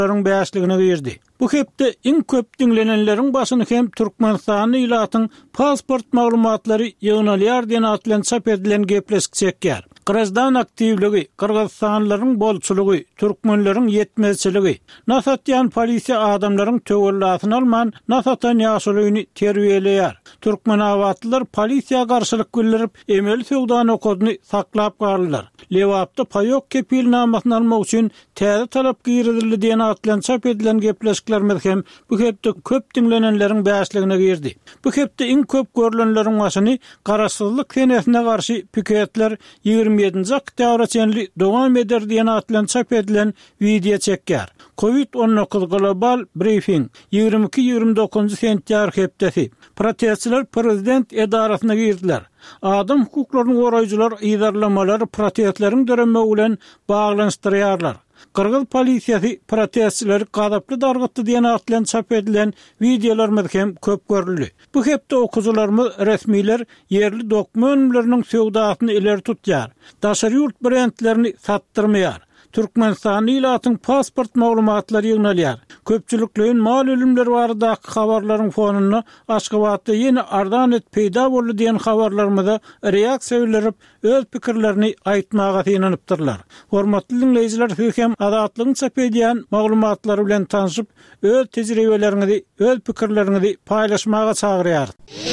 bäşligine girdi. Bu hepde iň köp dinlenenleriň başyny hem Türkmenistan ýylatyň pasport maglumatlary ýygnalyar diýen atlan çap edilen gepleşik çekýär. Grazdan aktivligi, Kırgızstanlaryň bolçulugy, türkmenleriň yetmezçiligi, nasatyan polisiýa adamlaryň töwellatyny alman, nasatan ýaşulyny terbiýeleýär. Türkmen awatlylar polisiýa garşylyk gösterip, emeli söwdan okoduny saklap garlylar. Lewapda payok kepilnamasyny almak üçin täze talap girildi diýen atlan çap edilen gepleşikler hem bu hepde köp dinlenenleriň bäşligine girdi. Bu hepde iň köp görülenleriň başyny garaşsyzlyk senesine garşy piketler 27-nji oktýabra çenli dowam eder diýen atlan çap edilen video çekýär. Covid-19 global briefing 22-29 sentýabr hepdesi. Protestçiler prezident edarasyna girdiler. Adam hukuklaryny goraýjylar ýydarlamalary protestleriň döremi bilen baglanşdyrýarlar. Kırgız polisiýasy protestçileri gadaply dargatdy diýen atlan çap edilen videolar hem köp görüldi. Bu hepde okujularymyz resmiler yerli dokumentleriniň söwdasyny ileri tutýar. Daşary ýurt brendlerini satdyrmaýar. Türkmenistan ýylatyň pasport maglumatlary ýygnalyar. Köpçülikliň mal ölümleri baradaky habarlaryň fonuny Aşgabatda ýene ardan et peýda boldy diýen habarlarymyza reaksiýa berip öz pikirlerini aýtmaga synanypdyrlar. Hormatly dinleýijiler, hem adatlygyň çap edýän maglumatlary bilen tanyşyp öz tejribelerini, öz pikirlerini paýlaşmaga çagyrýar.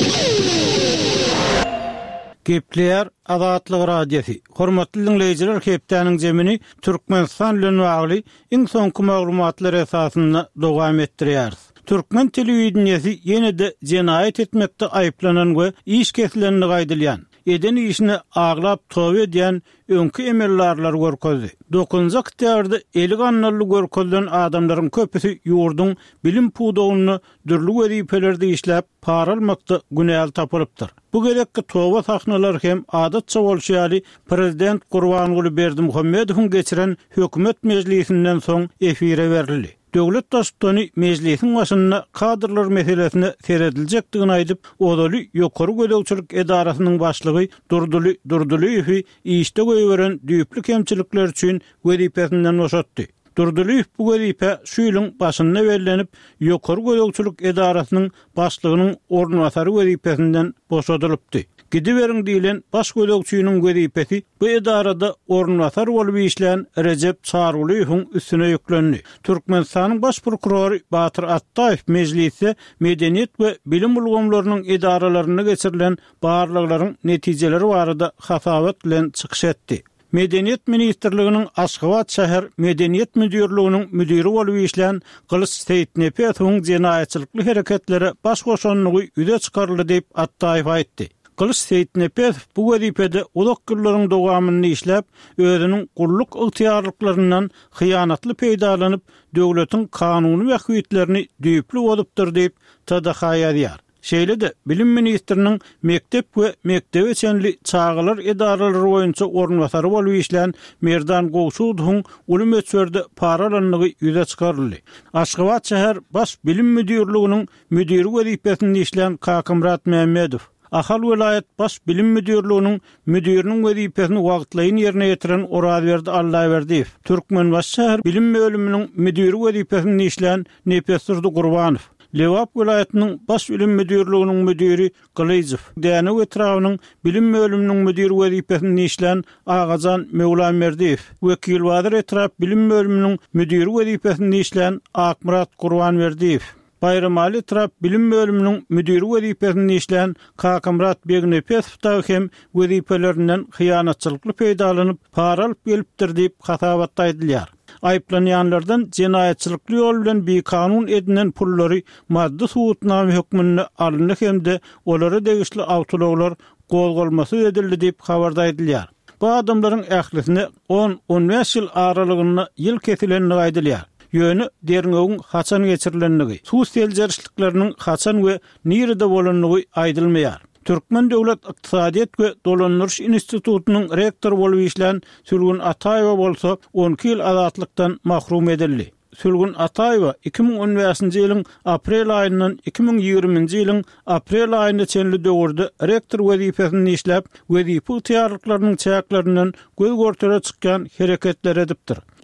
Gepler Adatlyk radiosi. Hormatly dinleýijiler, hepdeniň jemini Türkmenistan bilen bagly iň soňky maglumatlary esasynda dowam etdirýär. Türkmen telewizionyasy ýene-de jenaýat etmekde aýplanan we iş kesilenini gaýdylýan. Eden işini ağlap töwe diýen öňkü emellarlar görkezdi. 9-njy oktýabrda 50 gannally görkezlen adamlaryň köpüsi ýurdun bilim puwdagyny dürli wezifelerde işläp para almakda günäl tapylypdyr. Bu gerekli töwe sahnalar hem adatça bolşýary prezident Gurbanguly Berdimuhammedowyň geçiren hökümet meclisinden soň efire berildi. Döwlet daştany meclisiň başynda kadrlar meselesine serediljakdygyny aýdyp, odaly ýokary gödekçilik edarasynyň başlygy Durdulyýew işde göýberen düýpli kemçilikler üçin wezipesinden boşatdy. Durdulyýew bu wezipe şu ýylyň başynda bellenip, ýokary gödekçilik edarasynyň başlygynyň ornwasary wezipesinden boşadylypdy. Gidiweriň diýilen baş gödekçiniň wezipesi bu edarada ornwasar bolup işleýän Recep Çarulýewiň üstüne ýüklendi. Türkmenistanyň baş prokurory Batyr Attaýew mejlise medeniýet we bilim ulgamlarynyň edaralaryna geçirilen barlyklaryň netijeleri barada hasabat bilen çykyş etdi. Medeniýet ministrliginiň Aşgabat şäher medeniýet müdürliginiň müdiri bolup işleýän Gylyç Seýitnepeýowyň jenaýatçylykly hereketleri baş goşanlygy üde çykaryldy diýip Attaýew aýtdy. Gylyç Seýitnepeýow bu wezipede ulak gürleriň dowamyny işläp, özüniň gulluk ygtyýarlyklaryndan hyýanatly peýdalanyp, döwletiň kanuny we hüýetlerini düýpli bolupdyr diýip TDH ýazýar. Şeýle-de bilim ministriniň mektep we mektebe çenli çağılar edaralary boýunça ornwasary bolup işleýän Merdan Gowşudowyň ulum öçerde para alanlygy ýüze çykaryldy. Aşgabat şäher baş bilim müdürliginiň müdiri wezipesinde işleýän Kakymrat Mämmedow Ahal vilayet baş bilim müdürlüğünün müdürünün wezipesini wagtlaýyn ýerine ýetiren Oraberdi Allaýberdiýew. Türkmen şäher bilim bölüminiň müdiri wezipesini işleýän Nepesirdi Gurbanow. Lewap vilayetiniň baş bilim müdürlüğünün müdiri Glyzow. Däne etrawynyň bilim bölüminiň müdiri wezipesini işleýän Agazan Mewlamerdiýew. Wekil wadyr etrap bilim bölüminiň müdiri wezipesini işleýän Akmurat Gurbanberdiýew. Bayramali Trap bilim bölüminiň müdiri wezipesini işleýän Kakymrat Begnepeýow da hem wezifelerinden hyýanatçylykly peýdalanyp para alyp gelipdir diýip hasabatda aýdylýar. Aýplanýanlardan jenaýatçylykly ýol bilen bir kanun edilen pullary maddi suwutnamy hökmünde alındy hemde olara degişli awtologlar gozgolmasy edildi diýip habarda aýdylýar. Bu adamlaryň ählisine 10-15 ýyl aralygyna ýyl kesilenini aýdylýar. Ýöne deriňegiň haçan geçirilenligi, sosial jarşlyklarının haçan we nirede bolanlygy aýdylmaýar. Türkmen Döwlet Iqtisadiýet we Dolandyryş institutynyň rektory bolup işleýän Sülgün Ataýew bolsa 12 ýyl azatlykdan mahrum edildi. Sülgün Ataýew 2015-nji ýylyň aprel aýyndan 2020-nji ýylyň aprel aýyna çenli döwürde rektor wezipesini işläp, wezipe ýarlyklarynyň çäkleriniň göz görtere çykýan hereketler edipdir.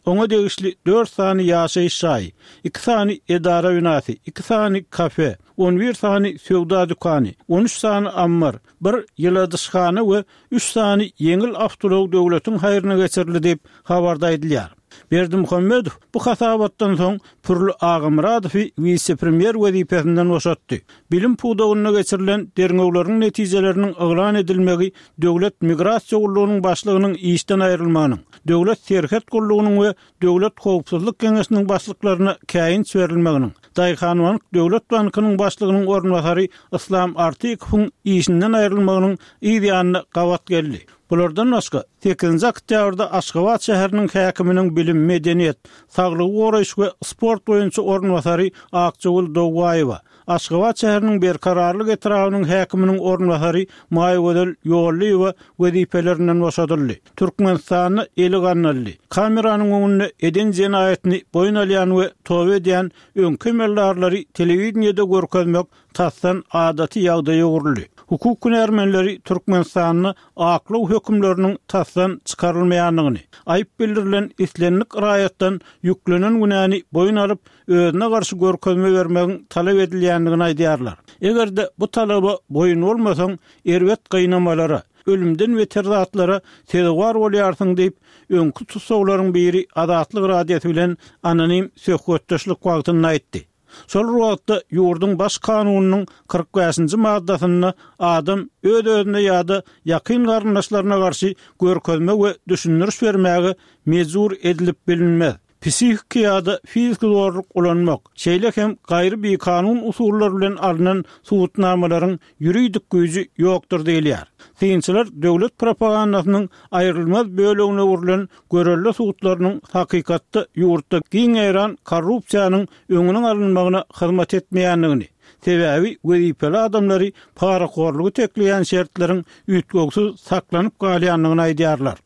Oňa degişli 4 sany ýaşaýyş şahy, 2 sany edara binasy, 2 sany kafe, 11 sany sowda dukany, 13 sany ammar, 1 ýyladyşhana we 3 sany ýeňil awtolog döwletiň haýryna geçirildi diýip habarda edilýär. Berdimuhammedow bu hasabatdan soň Pürlü Agymradowy vice-premier wezipesinden boşatdy. Bilim puwdagyna geçirilen derňewleriň netijeleriniň eglan edilmegi döwlet migrasiýa gullugynyň başlygynyň işden aýrylmagynyň, döwlet serhet gullugynyň we döwlet howpsuzlyk keňeşiniň başlyklaryna käýin berilmeginiň, Daýhanwan Döwlet Bankynyň başlygynyň ornwasary Islam Artykowyň işinden aýrylmagynyň ýa-da gawat geldi. Bulardan başga 8-nji oktýabrda Aşgabat şäheriniň häkiminiň bilim, medeniýet, saglygy goraýyş we sport boýunça ornwasary Akjagul Dowgaýewa, Aşgabat şäheriniň berkararlyk etrawynyň häkiminiň ornwasary Maýgödel Ýoğullywa wezipelerinden boşadyldy. Türkmenistany eli gannaldy. Kameranyň öňünde eden jenaýetini boyun alýan we towe edýän öňkü mellarlary telewiziýada görkezmek tassan adaty ýagdaýa guruldy. Hukuk hünärmenleri Türkmenistanyň aklaw hökümleriniň tasdan çykarylmaýanlygyny, aýyp bildirilen islenlik raýatdan yüklenen günäni boyun alyp özüne garşy görkezme bermegiň talap edilýändigini aýdýarlar. Egerde bu talaba boyun bolmasaň, erwet gynamalara, ölümden we terratlara tezwar bolýarsyň diýip öňkü tutsawlaryň biri Adatlyk radiosu bilen anonim söhbetdeşlik wagtyny aýtdy. Sol wagtda ýurdun baş kanunynyň 45-nji maddasyna adam öz-özüne ýa-da ýakyn garyndaşlaryna garşy görkezme we düşündiriş bermäge mezur edilip bilinmez. Psihik ýa-da fizik zorluk ulanmak, şeýle hem gaýry bir kanun usullary bilen alynan suwutnamalaryň ýuridik güýji ýokdur diýilýär. Synçylar döwlet propagandasynyň aýrylmaz bölegine urulan görelle suwutlarynyň hakykatda ýurtda giň eran korrupsiýanyň öňüne alynmagyna hyzmat etmeýändigini, sebäbi wezipeli adamlary paraxorlugy tekleýän şertleriň üýtgöksiz saklanyp galýanlygyny aýdýarlar.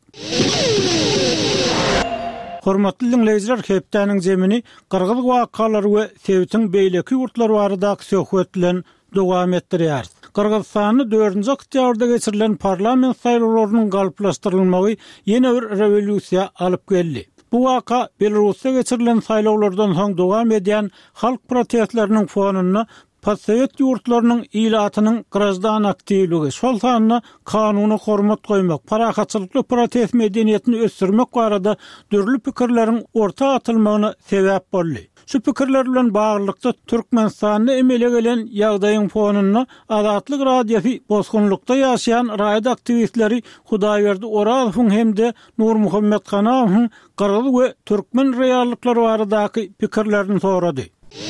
Hormatly dinleyijiler, hepdeniň jemini Qırgız wakalary we Sewitiň beýleki ýurtlary baradaky söhbetlen dowam etdirýär. Qırgızstanyň 4-nji oktýabrda geçirilen parlament saýlawlarynyň galyplaşdyrylmagy ýene bir rewolýusiýa alyp geldi. Bu waka Belarusda geçirilen saýlawlardan soň dowam edýän halk protestleriniň fonuna Pasovet ýurtlarynyň ilatynyň grazdan aktivligi, şol sanyna kanuny hormat goýmak, parahatçylykly protest medeniýetini ösdürmek barada dürli pikirleriň orta atylmagyna sebäp boldy. Şu pikirler bilen baglykda Türkmenistanyň emele gelen ýagdaýyň fonuna Adatlyk radiosu bozgunlukda ýaşaýan raýat aktivistleri Hudaýberdi Orazowyň hemde Nurmuhammed Kanawowyň Qırgız we Türkmen reallyklary baradaky pikirlerini sorady.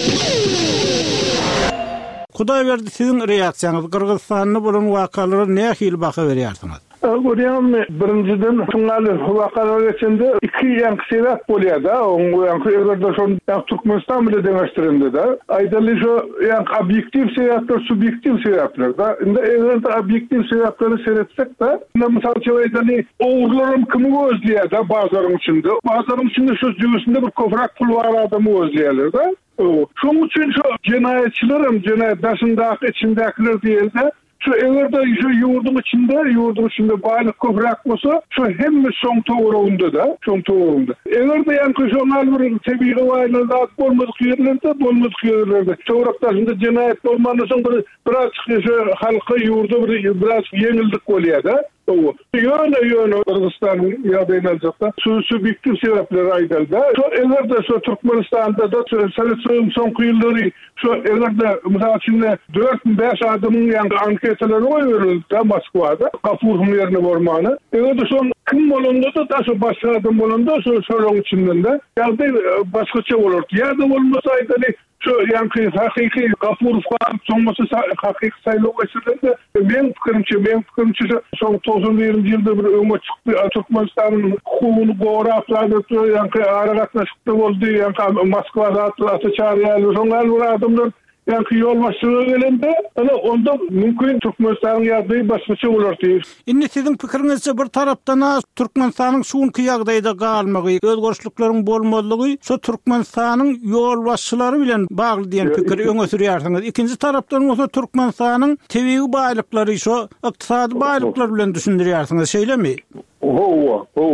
Hudaýberdi, siziň reaksiýaňyz Qırgızstanyň bolan wakalary nähili baka berýärsiňiz? Görýän birinciden tuňaly wakalar geçende iki ýanky sebäp bolýar-da. Oňa ýanky egerde şol Türkmenistan bilen deňeşdirende de. Aýdaly şo ýanky objektiw sebäpler, subjektiw sebäpler da. Indi egerde objektiw sebäpleri seretsek de, mysal üçin aýdaly owurlarym kimi gözleýär da bazaryň içinde. Bazaryň içinde şu jügüsinde bir köprak pul bar adamy gözleýärler da. Şoň üçin şu jenaýetçilerim, jenaýet başyndaky içindekiler diýildi. Şu egerde şu ýurdun içinde baýlyk köprak bolsa, şu hemme şoň togurunda da, şoň togurunda. Egerde ýanky şoňal bir tebii baýlyk zat bolmadyk ýerlerde, çowrakdaşynda jenaýet bolmany soň biraz şu halky ýurda biraz ýeňildik bolýar da. Ýöne Qırgızstan ýagdaýyna aljakda şu subjektiw sebäpler aýdyldy. Şu egerde şu Türkmenistanda da seleksiýon soňky ýyllary şu egerde mysal üçin 4-5 adamyň ýangy anketleri goýuldy Moskwada, Gafurowň ýerine bormany. Egerde şol kim bolanda da şu başga adam bolanda şu şolaryň içinden de ýagdaý başgaça bolardy. Ýa-da bolmasa aýdaly şu ýanky hakyky Gafurowga soňmasy hakyky saýlaw geçirdi. Men pikirimçe şoň 90-njy ýylda bir öňe çykdy. Türkmenistanyň hukugyny gorapladyk, ýanky aragatnaşykda boldy, ýanky Moskwada atlaçarýaly, şoňal adamlar ýanky ýol başçylygy gelende, onda mümkin Türkmenistanyň ýagdaýy başgaça bolardy. Indi siziň pikiriňizçe bir tarapdan Türkmenistanyň şuňky ýagdaýda galmagy, özgörüşlikleriň bolmadygy, şu Türkmenistanyň ýol başçylary bilen bagly diýen pikir öňe sürýärsiňiz. Ikinji tarapdan bolsa Türkmenistanyň tebii baýlyklary, şu ykdysady baýlyklar bilen düşündirýärsiňiz, şeýlemi?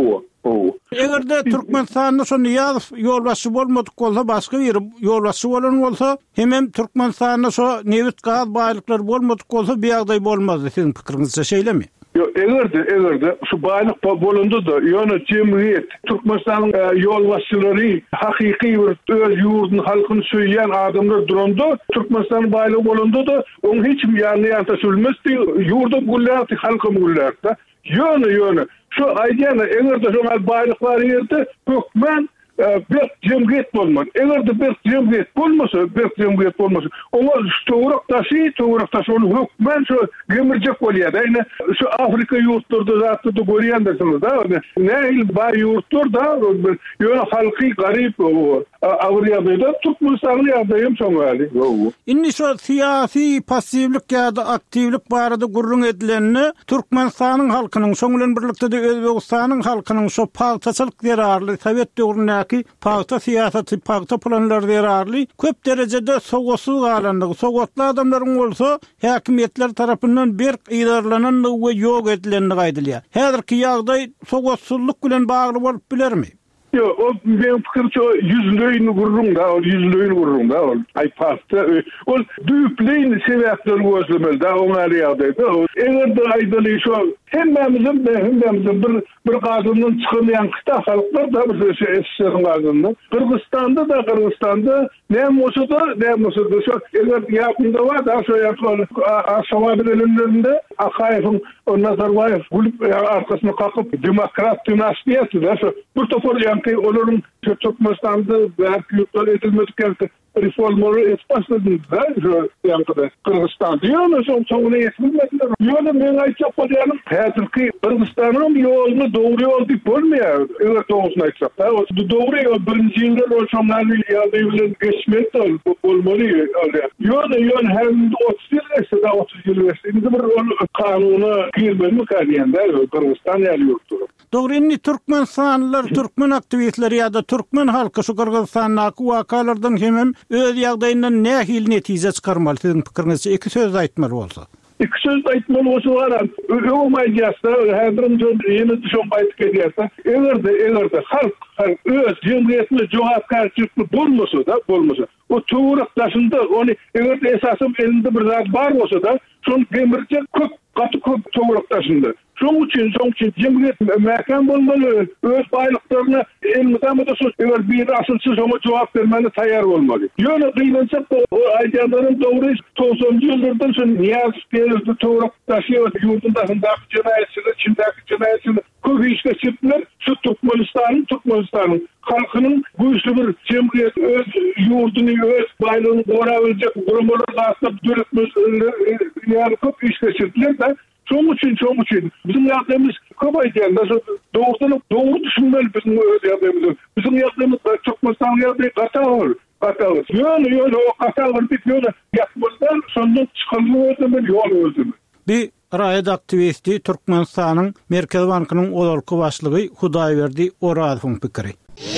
Egerde Türkmenistanyň şo Niyaz ýolbaşçy bolmadyk bolsa, başga bir ýolbaşçy bolan bolsa, hem Türkmenistanyň şo newit gaz baýlyklar bolmadyk bolsa, beýagdaý bolmazdy. Siziň pikiриňizçe şeýlemi? Egerde şu baýlyk bolundy da, ýöne jemgyýet Türkmenistanyň ýolbaşçylary hakyky bir öz ýurdun halkyny söýýän adamlar durandy. Türkmenistan baýlyk bolundy da, oň hiç ýany ýanta sülmesdi. Ýurda gullardy, halkym gullardy. Ýöne şu aýdýany egerde şu baýlyklar ýerde hökmen bir cemgyýet bolmaly. Egerde bir cemgyýet bolmasa, oňa tograk taşy onu hökmen şu gemirjek bolýar. Ýani şu Afrika ýurtlarynda zatda görýändirsiniz da. Näil baý ýurtlarda ýöne halky garyp Awriýada Türkmenistanyň ýagdaýym şoňaly. Inni şo siyasi passivlik ýa-da aktivlik barada gurrun edilenini Türkmenistanyň halkynyň şoňulan birlikde de Özbegistanyň halkynyň şo paýtaçylyk derarly Sowet döwründäki paýta siýasaty, paýta planlary derarly köp derejede sowasyz galandygy, sowatly adamlaryň bolsa häkimetler tarapyndan bir ýydarlanan we ýok edilenini gaýdylýar. Häzirki ýagdaý sowatsızlyk bilen bagly bolup bilermi? O benim fikrimçe yüzlöýün gurrunda, ay pasta, o düýpleýin sebäpleri gözlemeli da, oňa ýagdaýda. Egerde aýdaly şo hemmemizin bir gadymdan çykmayan kıta halklar da bir SSR'ın gadymdan. Kırgızstanda näme bolsa şo eger ýapynda bar da şo Aşgabat elimlerinde Akaýewiň Nazarbayew gulup arkasyna kakıp demokrat dynastiýasy da şo bir topar olaryň Türkmenistanda berkiýetler edilmedik reformları etpasladı da ýa-da Kırgızstanda ýöne şoňa ýetmediler. Ýöne men aýtjak bolýanym, häzirki Kırgızstanyň ýolunu dogry ýol diýip bolmaýar. Eger dogry aýtsak da, o dogry ýol birinji ýylda şoňlary ýa-da bilen geçmek bolmaly. Ýöne hem 30 ýyl geçdi. Indi bir kanuny girmeli kärýände Kırgızstan ýaly. Dogry Türkmenistanlylar, Türkmen aktivistleri ýa-da Türkmen halky şu Kırgızstanyň wakalardan hem öz ýagdaýyndan nähil netije çykarmaly? Siziň pikiriňizçe iki söz aýtmaly bolsa. İki söz aýtmaly bolsa var. Öwmeýärsa, häzirim ýene düşün baýtyk edýärse, egerde halk öz jemgyýetine jogapkärçilikli bolmasa, o tograkdaşynda ony egerde esasym elinde bir zat bar bolsa da, şonu gemirjek köp tograkdaşynda. Şoň üçin jemgyýet mäkan bolmaly, öz baýlyklaryna elmeden eger bir asylsız ona jogap bermeli taýýar bolmaly. Ýöne gynançak o aýdýanlaryň dogry 90-njy ýyllardan şo Niyaz Pelezde tograkdaşy ýurdundagyndaky jenaýetçiler, çindäki jenaýetçiler köp işe çypdylar. Şu Türkmenistanyň halkynyň güýçli bir jemgyýet öz ýurduny, öz baýlygyny gora biljek gurumlar gaýdyp döretmeli köp işe çypdylar da. Şoň üçin bizim ýagdaýymyz köp aýdýanda dogry düşünmeli bizim öz ýagdaýymyz. Bizim ýagdaýymyz Türkmenistanyň ýagdaýy gataýar. Ýöne o gataýar diýip ýöne ýapmazdan şondan çykanly ýol. Bir raýat aktivisti Türkmenistanyň Merkez Bankynyň olarky başlygy Hudaýberdi Orazowyň pikiri.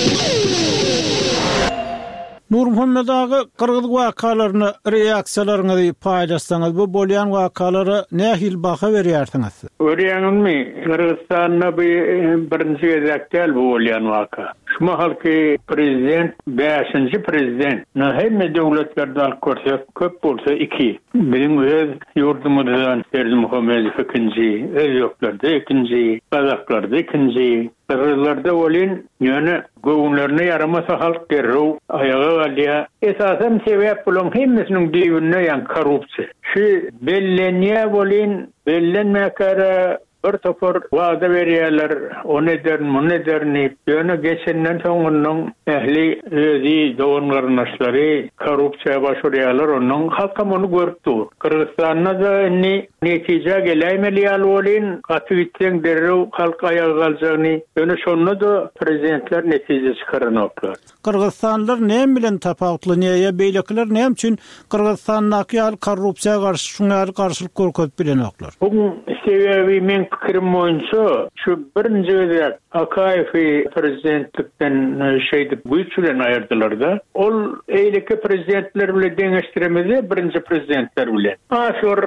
Nurmuhammedagy Kırgız wakalaryny reaksiýalaryňy paýlaşsaňyz, bu bolýan wakalary nähil baha berýärsiňiz? Öýrenmi, Kırgızstanda birinji gezekde bu bolýan waka. Şuma halky prezident, 5-nji prezident, hemme döwletlerde köp bolsa 2. Bizim öz ýurdumyzdan Berdimuhammedow ikinji, Özbeklarda ikinji, Kazaklarda ikinji. Kırgızlarda olin ýöne göwünlerine yaramasa halk derrew ayaga galýar. Esasen sebäp bolan hemmesiniň diýibine ýa korrupsiýa. Şu bellenýä bolin, bellenmäkere bir topar wada berýärler, o nederni, ýöne geçenden soňundan ähli özi dowunlarynaşlary korrupsiýa başarýarlar, onuň halkam onu görüpdi. Kırgızstanda da netije gelýärmeli bolin, aktivitleň derrew halk ayaga galjagyny, ýöne şonu da prezidentler netije çykaranyplar. Kırgızstanlylar näme bilen tapawutlanyýar, beýlekler näme üçin Kırgızstandaky korrupsiýa garşy şuňa garşylyk görkezip bilenoklar? Bu sebebi men pikirim boyunça şu birinci gözek Akayevi prezidentlikten şeydi büyükçülen ayırdılar da. Ol eyleki prezidentler bile deneştiremedi birinci prezidentler bile. Aşor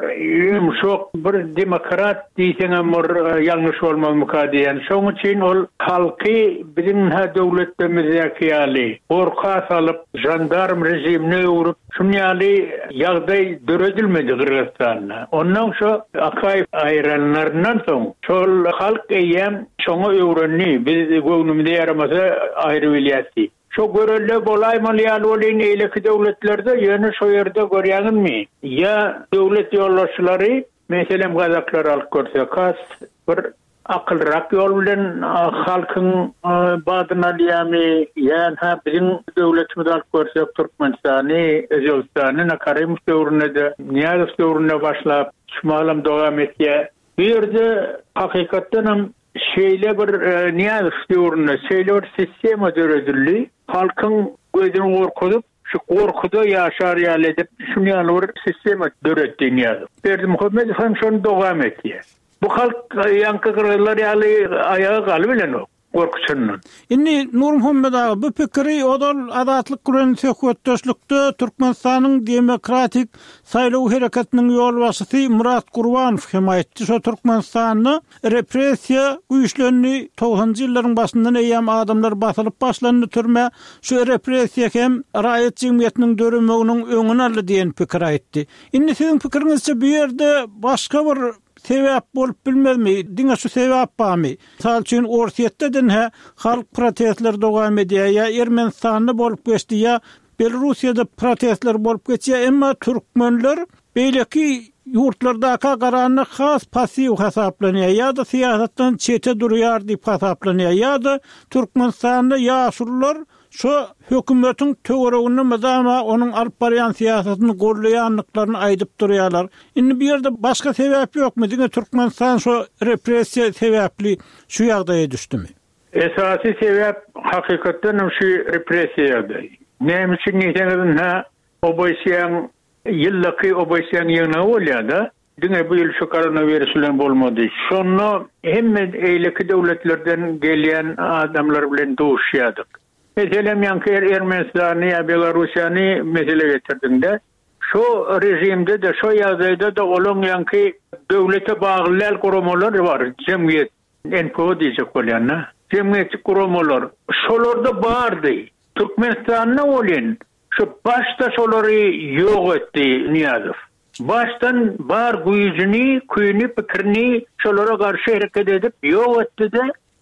çok bir demokrat diysen ama yanlış olmalı mukadiyen. Şoň için ol halkı bizim devletimizdeki ali korka salıp jandarm rejimine uğrup şunyali yağday döredilmedi Kırgızistan'a. Ondan şu Akayev ayranlarından soň şol halk eýem şoňa öwrenni biz göwnümde yaramasa aýry bilyäsi. Şo görelle bolaýmaly ýaly bolan eýleki döwletlerde ýöne şo ýerde görýänmi? Ya döwlet ýollaşçylary meselem gazaklar alyp görse bir akylrak ýol bilen halkyň badyna alýamy ýa-da bizim döwletimiz alyp görsek Türkmenistany, Özbekistany, Karim döwründe, Niýazow döwründe başlap şumalam dowam etýär. Bir yerde hakykatdan hem şeýle bir Niýazow döwründe şeýle bir sistema döredildi. Halkyň gözüni gorkudyp şu gorkuda ýaşar ýaly edip şuňaly bir sistema döretdi Niýazow. Berdi Muhammedow hem şonu dowam etýär. Bu halk yankı kırıklar ýaly ayağa galyp o gorkuçundan. Inni Nur Muhammed ağa bu pikiri odal adatlyk gulen söhbetdeşlikde Türkmenistanyň demokratik saýlaw hereketiniň ýol başçysy Murat Gurbanow hem aýtdy. Şo Türkmenistanyň repressiýa güýçlerini 90-njy ýyllaryň başyndan eýem adamlar basylyp başlandy türme. Şu repressiýa hem raýat jemgyýetiniň döremeginiň öňüne aldy diýen pikir aýtdy. Inni siziň pikiriňizçe bu ýerde başga bir sebäp bolup bilmezmi? Diňe şu sebäp barmy? Misal üçin Orsiýetden halk protestler dowam edýär, ýa Ermenistanda bolup geçdi, ýa Belorussiýada protestler bolup geçýär, emma türkmenler beýleki ýurtlarda garanyny has pasiw hasaplanýar, ýa-da siýasatdan çete durýar diýip hasaplanýar, ýa-da Türkmenistanda ýaşurlar şu hökümetiň töweregini mazama onuň alyp barýan siýasatyny gorlaýanlyklaryny aýdyp durýarlar. Indi bu ýerde başga sebäp ýokmy? Diňe Türkmenistan şu repressiýa sebäpli şu ýagdaýa düşdümi? Esasy sebäp hakykatdan şu repressiýa. Näme üçin diýseniz oboýsýan ýyllyky oboýsýan ýygyna bolýar-da. Diňe bu ýyl şu koronavirus bilen bolmady. Şonu hemme eýleki döwletlerden gelýän adamlar bilen dowuşýardyk. Meselem yankı Ermenistan'ı ya Belarus'yanı mesele getirdiğinde şu rejimde de şu yazıyda da olan yankı devlete bağlı kurumalar var. Cemiyet, NPO diyecek olanlar. Cemiyet kurumalar. Şolarda vardı. Türkmenistan'da olan şu başta şoları yok etti Niýazow. Baştan bar güýjüni, küýünü, pikirini şolara karşı hareket edip yok etti de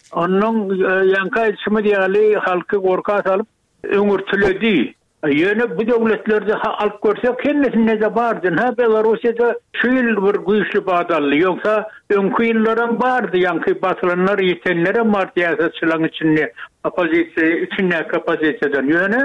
onun yanka etişimi diýäli halky gorka salyp öňürtüledi. Ýöne bu döwletlerde alyp görsek kendisinde de bardy. Belarusiýada şu ýyl bir güýçli badally, ýoksa öňkü ýyllaram bardy. Yanky basylanlar ýetenlere partiýasyçylaryň içinde opozisiýa içinde opozisiýadan ýöne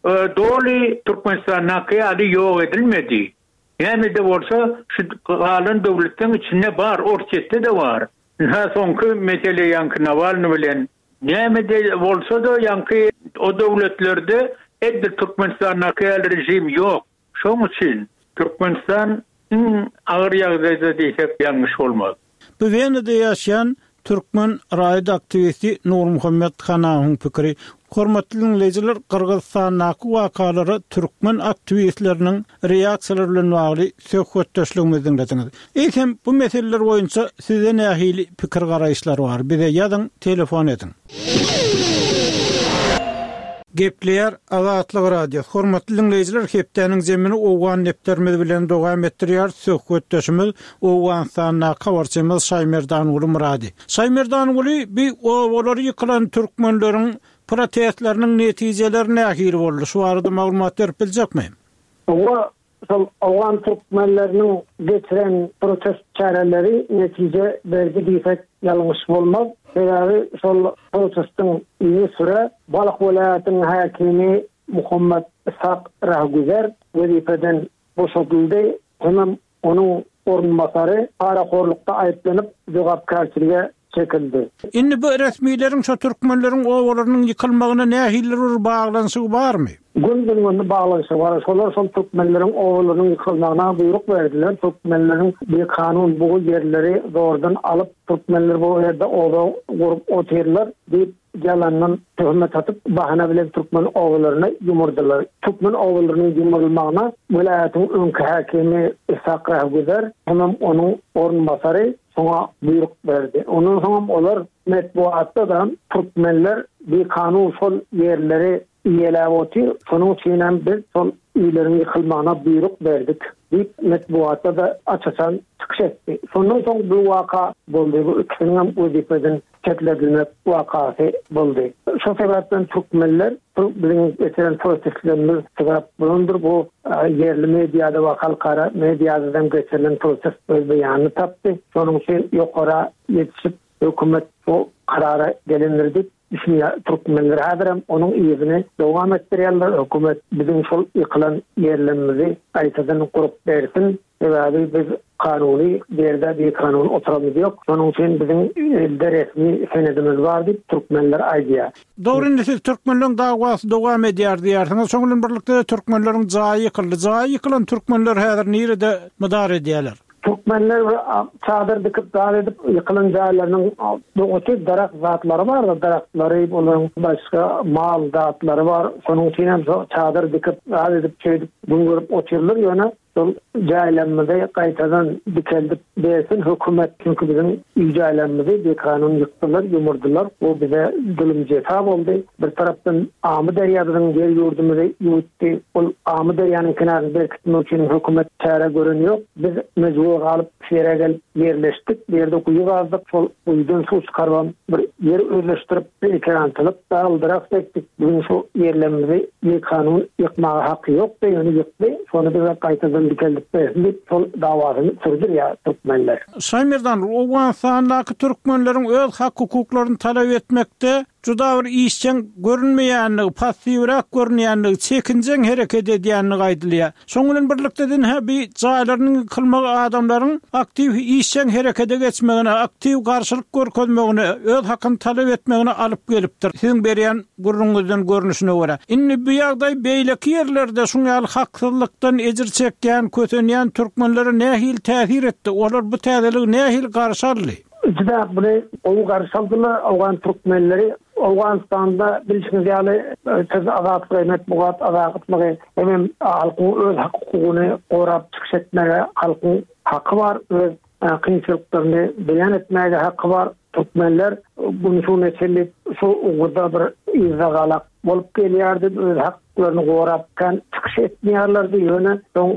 doly Türkmenistanyňky ady ýok edilmedi. Ýani de bolsa şu galan döwletten içinde bar, Orsiýetde de bar. Soňky mesele yankı Navalny bilen näme de bolsa da yankı o döwletlerde edil Türkmenistanyňky rejim ýok. Şoň üçin Türkmenistan agyr ýagdaýda diýsek ýalňyş bolmaz. Bu Wenede ýaşaýan Türkmen raýat aktivisti Nur Muhammed Hanawyň pikiri. Hormatly dinleyijiler, Kırgızstanyňky wakalary türkmen aktivistleriniň reaksiýalary bilen bagly söhbetdeşligimizi dinlediňiz. Eýsem bu meseleler boýunça size nähili pikir garaýşlar bar? Bize ýazyň, telefon ediň. Gepleýär Azatlyk radio. Hormatly dinleyijiler, hepdeniň jemini owgan neplerimiz bilen dowam etdirýär. Söhbetdeşimiz Owganstanyň habarçymyz Şaýmerdan uly Murady. Şaýmerdan uly bir owalary ýykylan türkmenleriň protestlerinin neticeleri nähili boldy? Şu arada maglumat berip biljekmi? Awgan türkmenlerinin geçiren protest çareleri netice berdi diýsek ýalňyş bolmaz. Sebäbi şol protestin ýyly süre Balyk welaýatynyň hakimi Muhammed Ishaq Rahgüzer wezipeden boşadyldy. Hem onuň ornbasary parakorlukda aýyplanyp jogapkarçylyga çekildi. Indi bu resmiýlerin şu türkmenleriň owalarynyň ýykylmagyna nähili bir baglanyşy barmy? Gündüzünde bağlanışı var. Şolar şol türkmenlerin oğullarının yıkılmağına buyruk verdiler. Türkmenlerin bir kanun bu yerleri doğrudan alıp Türkmenler bu yerde oğlu grup oturdular deyip yalandan töhmet atıp bahane bilen Türkmen oğullarına yumurdular. Türkmen oğullarının yumurulmağına vilayetin önkü hakimi İshak Rahgüzer hemen onun orunbasarı sonra buyruk verdi. Onun sonra onlar metbuatta da Türkmenler bir kanun sol yerleri iyelevoti, sonun çiğnen biz sol üyelerin yıkılmağına buyruk verdik deyip metbuatta da açısan çıkış etti. Sondan sonra bu vaka buldu. Bu ikisinin vazifeden çekiledilmek vakası buldu. Şu sebepten Türkmenler bizim geçen proseslerimiz sebep bulundur. Bu yerli medyada ve halkara medyadan geçirilen proses öz beyanını taptı. Sonun için yukarı yetişip hükümet o karara gelindirdi. Düşünüyor Türkmenler hadirem onun iyisini devam ettiriyorlar. Hükümet bizim sol yıkılan yerlerimizi aytadan kurup versin. Ve biz kanuni bir yerde bir kanun oturamız yok. Onun için bizim elde resmi senedimiz vardı. Türkmenler aydiya. Doğru siz Türkmenlerin davası devam ediyor diyersiniz. Sonun birlikte Türkmenlerin cayı yıkıldı. Cayı yıkılan Türkmenler hadir nerede müdahale ediyorlar? Türkmenler çadır dikip dağıl edip yıkılan caylarının doğutu darak zatları var da darakları onun başka mal zatları var. Sonun için çadır dikip dağıl edip çeydip bunu görüp oturulur yöne caylanmada kaytadan dikeldip desin hükümet çünkü bizim caylanmada bir kanun yıktılar, yumurdular. O bize zulüm cezam oldu. Bir taraftan Amı Derya'nın yer yurdumuzu yuttu. O Amı Derya'nın kenarını berkitmek için hükümet çare görünüyor. Biz mecbur alıp şehre gelip yerleştik. Bir yerde kuyu kazdık. Sol kuyudan su çıkarmam. Bir yer özleştirip bir ikerantılıp dağıldırak çektik. Bugün şu yerlerimizi bir kanun yıkmaya hakkı yok. Yani yıktı. Sonra bize kaytadan dikeldik de sol davasını sürdürüyor Türkmenler. Saymerdan Awganistandaki Türkmenlerin öz hak hukuklarını talep etmekte juda bir işçen görünmeýänligi, passivrak görünýänligi, çekinjen hereket edýänligi aýdylýar. Şoňuň birlikden bir jaýlarynyň kılmagy adamlaryň aktiv işçen herekete geçmegine, aktiv garşylyk görkezmegine, öz hakyny talep etmegine alyp gelipdir. Siziň berýän gurrunňyzdan görnüşine görä. Indi bu ýagdaý beýleki ýerlerde şuňal haksızlykdan ejir çekýän, kötenýän türkmenlere nähil täsir etdi? Olar bu täsirlik nähil garşy aldy? Juda bunu o garşaldylar Awgan Türkmenleri Awganistan'da bilişiniz yani tez azat kıymet mugat azatlığı hem halkın öz hukukuny gorap çıkış etmege halkın hakkı var, öz kıyınçılıklarını beyan etmege hakkı var. Türkmenler bunu şu mesele şu uğurda bir izgalak bolup gelýärdi, öz haklarını gorapkan çıkış etmeýärlerdi ýöne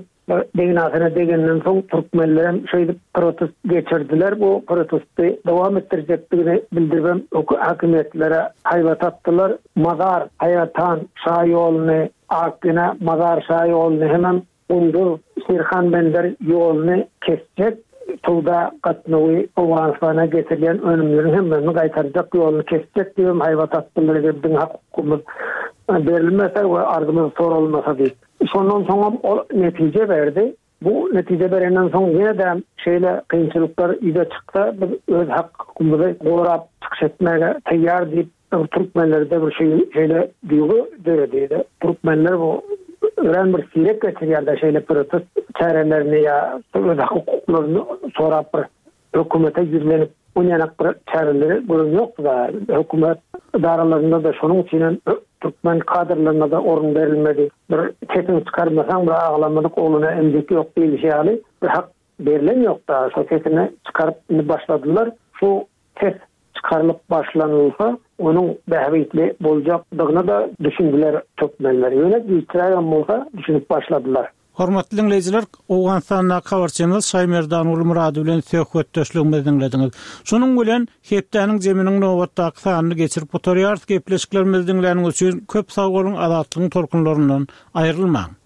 degenden soň Türkmenlerim şeýle protest geçirdiler. Bu protesti dowam ettirecekdigini bildiribem hakimiyetlere hayvat attılar. Mazar hayatan şaýoluny akına mazar şaýoluny hemen undur Sirhan Bender ýoluny kesjek. Tuğda katnawy Awganistana getirilen önümlerin hemmerini gaýtarjak ýoluny kesjek diýip hayvat atdylar diýip hakkymyz berilmese we arzymyz sorulmasa diýip. Sondan sonra o netije verdi. Bu netije berenden soň ýene-de şeýle kynçylyklar ýa çyksa biz öz hakkymyzy gorap çykyş etmege taýýar diýip Türkmenlerde bir şeýle duýgu döredi. Türkmenler bu ören bir sirek geçirýärde şeýle protest çarelerini ýa öz hukuklaryny sorap hökümete ýüzlenip oňanak bir çareleri görünýär da hökümet idaralarynda da şonuň üçin Türkmen kadrlarına da orun verilmedi. Bir kesin çıkarmasan bir ağlamadık oğluna emzik yok değil şeyali. Bir hak verilen yok da şu kesini çıkarıp başladılar. Şu kes çıkarılıp başlanılsa onun behvitli bolacakdığına da düşündüler Türkmenler. Yönet istirayan olsa düşünüp başladılar. Hormatly dinleyijiler, Awganistanda habarçymyz Saymerdan Ulmurad bilen söhbetdeşligimizi dinlediňiz. Şonuň bilen hepdäniň jeminiň nowatdaky sanyny geçirip oturýar, gepleşiklerimizi dinläniňiz üçin köp sag bolun, azatlygyň tolkunlaryndan aýrylmaň.